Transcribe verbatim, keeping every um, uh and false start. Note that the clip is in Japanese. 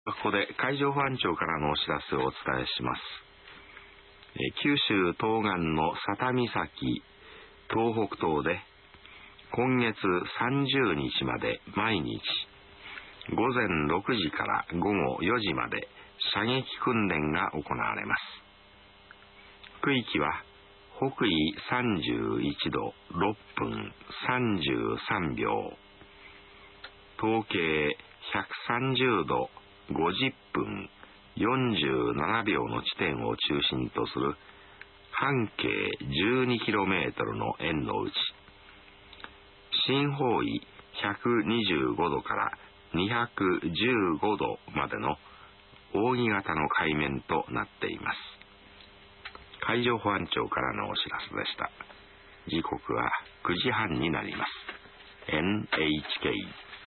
ここで海上保安庁からのお知らせをお伝えします。九州東岸の佐多岬、東北東で今月さんじゅうにちまで毎日ごぜんろくじからごごよじまで射撃訓練が行われます。区域は北緯さんじゅういちどろっぷんさんじゅうさんびょう、東経ひゃくさんじゅうどごじゅっぷんよんじゅうななびょうの地点を中心とする半径 じゅうにキロメートル の円のうち、深方位ひゃくにじゅうごどからにひゃくじゅうごどまでの扇形の海面となっています。海上保安庁からのお知らせでした。時刻はくじはんになります。エヌエイチケー